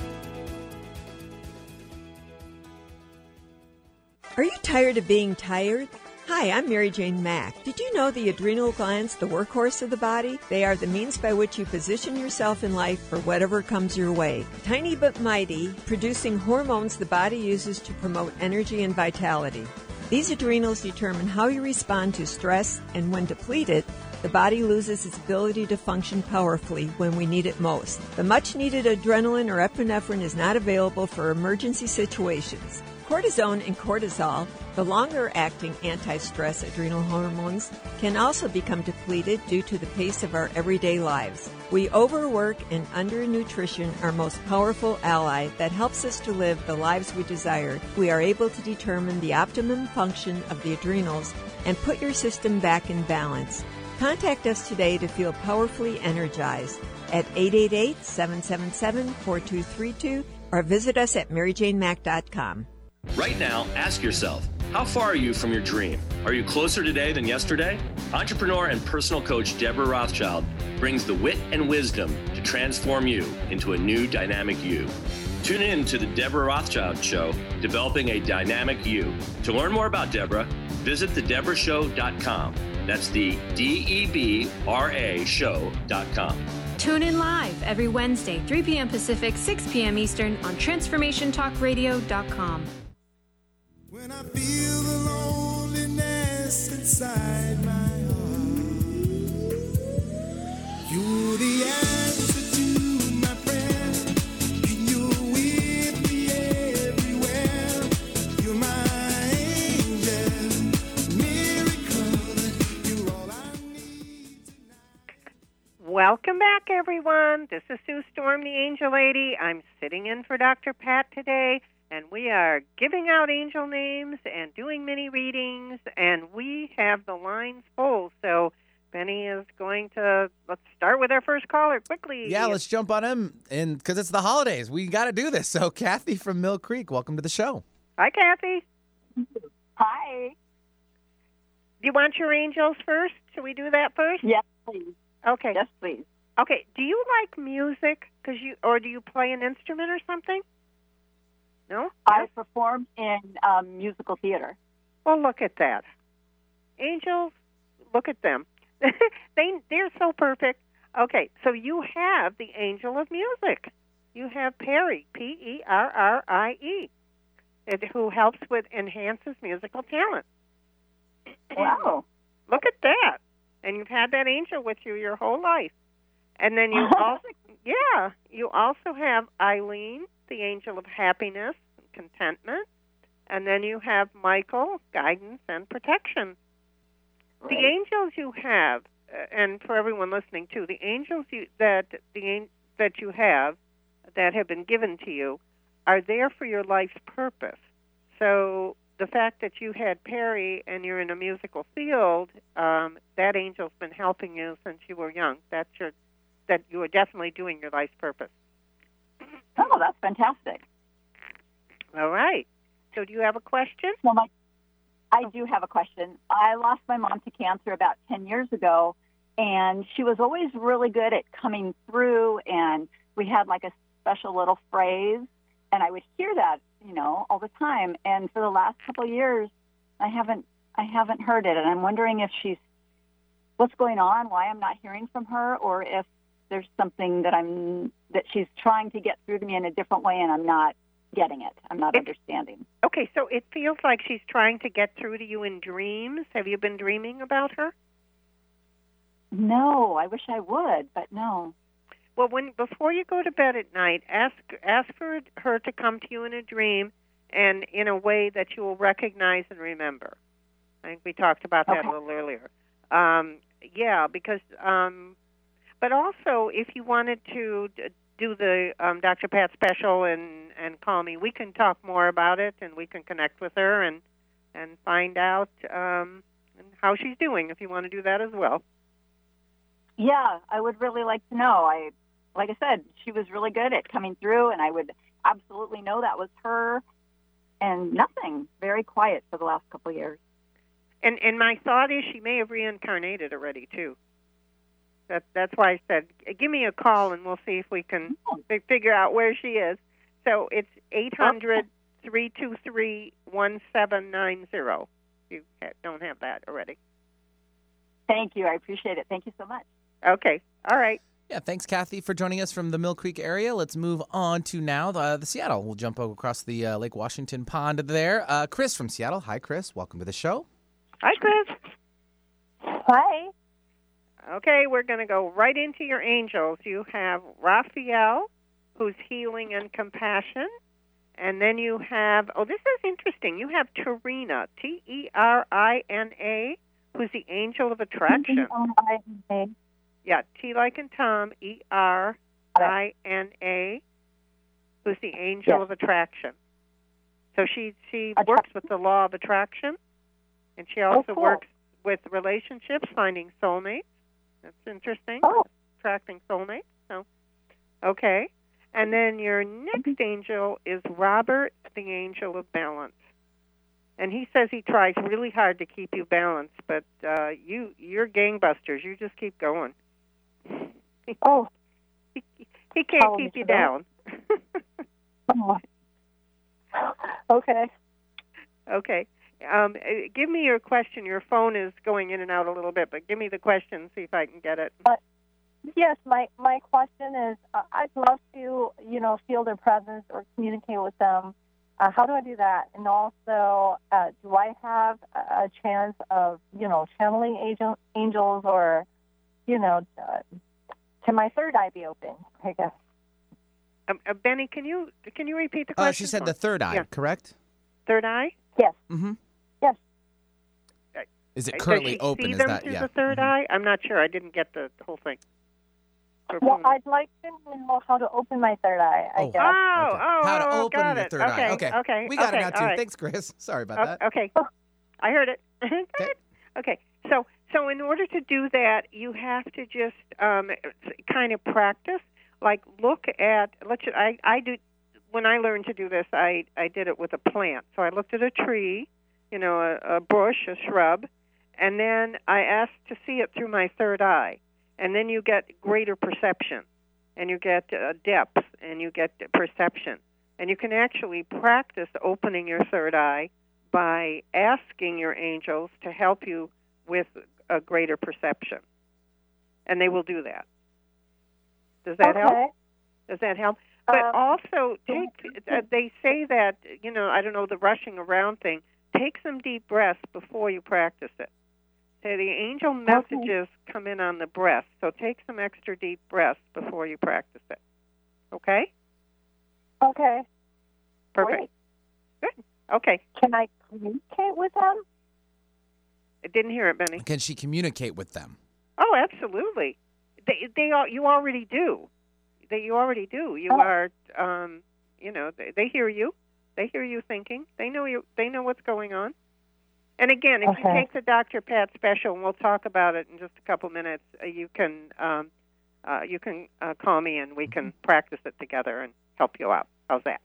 Are you tired of being tired? Hi, I'm Mary Jane Mack. Did you know the adrenal glands, the workhorse of the body? They are the means by which you position yourself in life for whatever comes your way. Tiny but mighty, producing hormones the body uses to promote energy and vitality. These adrenals determine how you respond to stress, and when depleted, the body loses its ability to function powerfully when we need it most. The much-needed adrenaline or epinephrine is not available for emergency situations. Cortisone and cortisol, the longer-acting anti-stress adrenal hormones, can also become depleted due to the pace of our everyday lives. We overwork and undernutrition our most powerful ally that helps us to live the lives we desire. We are able to determine the optimum function of the adrenals and put your system back in balance. Contact us today to feel powerfully energized at eight eight eight, seven seven seven, four two three two or visit us at mary jane mack dot com. Right now, ask yourself, how far are you from your dream? Are you closer today than yesterday? Entrepreneur and personal coach Deborah Rothschild brings the wit and wisdom to transform you into a new dynamic you. Tune in to the Deborah Rothschild Show, Developing a Dynamic You. To learn more about Deborah, visit the deborah show dot com. That's the D E B R A show dot com. Tune in live every Wednesday, three p.m. Pacific, six p.m. Eastern on transformation talk radio dot com. When I feel the loneliness inside my heart, you're the answer to my prayer, and you're with me everywhere. You're my angel, miracle, you're all I need tonight. Welcome back, everyone. This is Sue Storm, the Angel Lady. I'm sitting in for Doctor Pat today, and we are giving out angel names and doing mini readings, and we have the lines full. So Benny is going to, let's start with our first caller quickly. Yeah, let's jump on him, and because it's the holidays, we got to do this. So Kathy from Mill Creek, welcome to the show. Hi, Kathy. Hi. Do you want your angels first? Should we do that first? Yes, please. Okay. Yes, please. Okay. Do you like music? Cause you, or do you play an instrument or something? No? I performed in um, musical theater. Well, look at that. Angels, look at them. they, they're so perfect. Okay, so you have the angel of music. You have Perry, P E R R I E, it, who helps with, enhances musical talent. Wow. Look at that. And you've had that angel with you your whole life. And then you also, yeah, you also have Eileen, the angel of happiness and contentment. And then you have Michael, guidance and protection. Right. The angels you have, uh, and for everyone listening too, the angels you, that the that you have that have been given to you are there for your life's purpose. So the fact that you had Perry and you're in a musical field, um, that angel's been helping you since you were young. That's your, that you are definitely doing your life's purpose. Oh, that's fantastic. All right. So do you have a question? Well, my, I do have a question. I lost my mom to cancer about ten years ago, and she was always really good at coming through, and we had like a special little phrase, and I would hear that, you know, all the time. And for the last couple of years, I haven't, I haven't heard it. And I'm wondering if she's, what's going on, why I'm not hearing from her, or if there's something that I'm, that she's trying to get through to me in a different way and I'm not getting it. I'm not it, understanding. Okay. So it feels like she's trying to get through to you in dreams. Have you been dreaming about her? No, I wish I would, but no. Well, when before you go to bed at night, ask ask for her to come to you in a dream, and in a way that you will recognize and remember. I think we talked about that okay. a little earlier. Um, yeah, because, um, but also if you wanted to do the um, Doctor Pat special and and call me, we can talk more about it, and we can connect with her and and find out um, how she's doing. If you want to do that as well. Yeah, I would really like to know. I. Like I said, she was really good at coming through, and I would absolutely know that was her, and nothing. Very quiet for the last couple of years. And and my thought is she may have reincarnated already, too. That, that's why I said, give me a call, and we'll see if we can f- figure out where she is. So it's eight hundred, three two three, one seven nine zero. You don't have that already. Thank you. I appreciate it. Thank you so much. Okay. All right. Yeah, thanks, Kathy, for joining us from the Mill Creek area. Let's move on to now the, the Seattle. We'll jump across the uh, Lake Washington pond there. Uh, Chris from Seattle. Hi, Chris. Welcome to the show. Hi, Chris. Hi. Okay, we're going to go right into your angels. You have Raphael, who's healing and compassion. And then you have, oh, this is interesting. You have Terina, T E R I N A, who's the angel of attraction. T E R I N A. Yeah, T like in Tom, E R I N A, who's the angel yes. of attraction. So she she Attract- works with the law of attraction, and she also oh, cool. works with relationships, finding soulmates. That's interesting. Oh. Attracting soulmates. So, okay. And then your next angel is Robert, the angel of balance. And he says he tries really hard to keep you balanced, but uh, you, you're gangbusters. You just keep going. Oh. He, he can't Tell keep you so. down. oh. Okay. Okay. Um, give me your question. Your phone is going in and out a little bit, but give me the question, see if I can get it. Uh, yes, my, my question is, uh, I'd love to, you know, feel their presence or communicate with them. Uh, how do I do that? And also, uh, do I have a, a chance of, you know, channeling angel, angels or, you know, uh, can my third eye be open, I guess? Um, uh, Benny, can you can you repeat the question? Uh, she said the third eye, yeah. correct? Third eye? Yes. Mm-hmm. Yes. Is it Does currently she open? see Is them that through yeah? the third mm-hmm. eye? I'm not sure. I didn't get the, the whole thing. Well, I'd like to know how to open my third eye, I Oh. guess. Oh, Okay. oh, How to oh, open got your it. third okay, eye. Okay. okay, We got okay, it now, too. all right. Thanks, Chris. Sorry about O- that. Okay, I heard it. Okay, so so in order to do that, you have to just um, kind of practice. Like look at let's. I I do when I learned to do this. I I did it with a plant. So I looked at a tree, you know, a, a bush, a shrub, and then I asked to see it through my third eye, and then you get greater perception, and you get uh, depth, and you get perception, and you can actually practice opening your third eye by asking your angels to help you with a greater perception. And they will do that. Does that Okay. help? Does that help? But Um, also, take. Uh, they say that, you know, I don't know, the rushing around thing, take some deep breaths before you practice it. Say the angel messages come in on the breath, so take some extra deep breaths before you practice it. Okay? Okay. Perfect. Good. Okay. Can I communicate with them? I didn't hear it, Benny. Can she communicate with them? Oh, absolutely. They, they are. You already do. They, you already do. You Oh. are. Um, you know, they, they hear you. They hear you thinking. They know you. They know what's going on. And again, if you Okay. take the Doctor Pat special, and we'll talk about it in just a couple minutes, uh, you can um, uh, you can uh, call me and we can practice it together and help you out. How's that?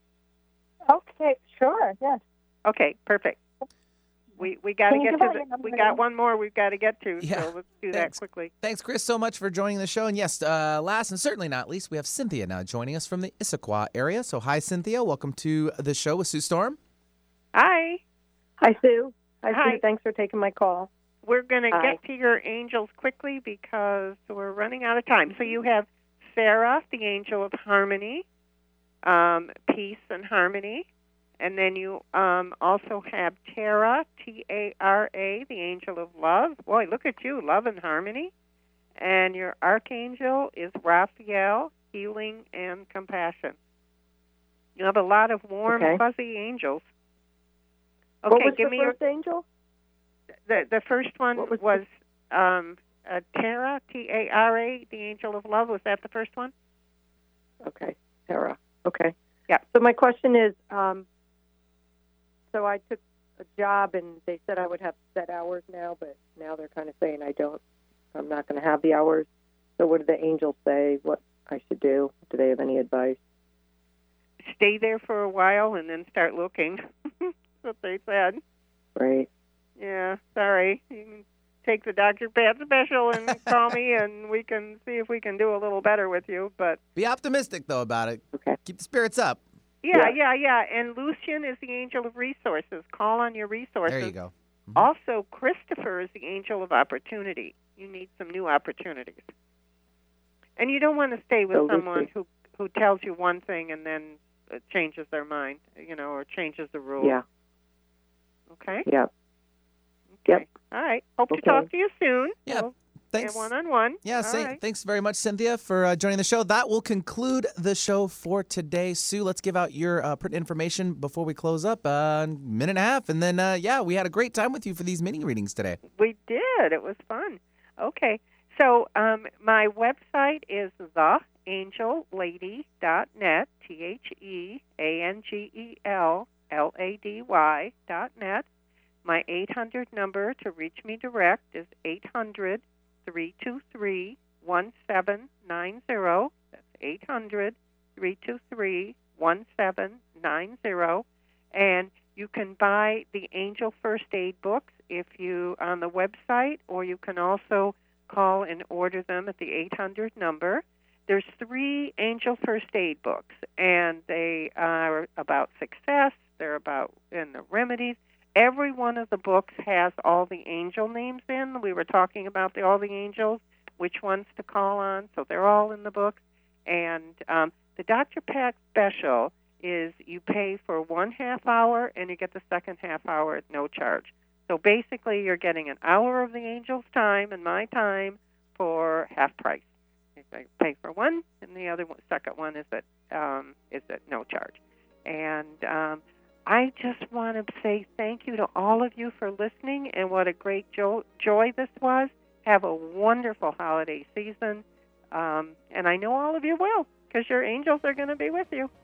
Okay, sure, yes. Okay, perfect. We we got to Can you get give to out the. your number We got again? one more we've got to get to. Yeah. So let's do Thanks. that quickly. Thanks, Chris, so much for joining the show. And yes, uh, last and certainly not least, we have Cynthia now joining us from the Issaquah area. So hi, Cynthia. Welcome to the show with Sue Storm. Hi. Hi, Sue. Hi, Hi. Sue. Thanks for taking my call. We're going to Hi. get to your angels quickly because we're running out of time. So you have Sarah, the angel of harmony, um, peace and harmony. And then you um, also have Tara, T A R A, the angel of love. Boy, look at you, love and harmony. And your archangel is Raphael, healing and compassion. You have a lot of warm, Okay. fuzzy angels. What Okay, was give the me first angel? your, the the first one What was was, um, uh, Tara, T A R A, the angel of love. Was that the first one? Okay, Sarah. Okay. Yeah. So my question is, um, so I took a job and they said I would have set hours now, but now they're kind of saying I don't. I'm not going to have the hours. So what do the angels say? What I should do? Do they have any advice? Stay there for a while and then start looking. That's what they said. Right. Yeah, sorry. You can take the Doctor Pat special and call me, and we can see if we can do a little better with you. But Be optimistic, though, about it. Okay. Keep the spirits up. yeah, yeah, yeah. And Lucian is the angel of resources. Call on your resources. There you go. Also, Christopher is the angel of opportunity. You need some new opportunities. And you don't want to stay with So someone Lucy. who who tells you one thing and then uh, changes their mind, you know, or changes the rules. Yeah. Okay? Yep. Okay. All right. Hope to Okay. talk to you soon. Yeah. We'll Thanks. get one-on-one. Yeah, All say, right. thanks very much, Cynthia, for uh, joining the show. That will conclude the show for today. Sue, let's give out your uh, pertinent information before we close up. Uh, minute and a half. And then, uh, yeah, we had a great time with you for these mini readings today. We did. It was fun. Okay. So um, my website is the angel lady dot net, T H E A N G E L L A D Y dot net. My eight hundred number to reach me direct is eight hundred, three two three, one seven nine zero. That's eight hundred, three two three, one seven nine zero. And you can buy the Angel First Aid books if you on the website, or you can also call and order them at the eight hundred number. There's three Angel First Aid books, and they are about success. They're about in the remedies. Every one of the books has all the angel names in. We were talking about the, all the angels, which ones to call on, so they're all in the book. And um, the Doctor Pat special is you pay for one half hour and you get the second half hour at no charge. So basically you're getting an hour of the angel's time and my time for half price. I pay for one, and the other one, second one is at um, is at no charge. And um, I just want to say thank you to all of you for listening, and what a great jo- joy this was. Have a wonderful holiday season. Um, and I know all of you will, because your angels are going to be with you.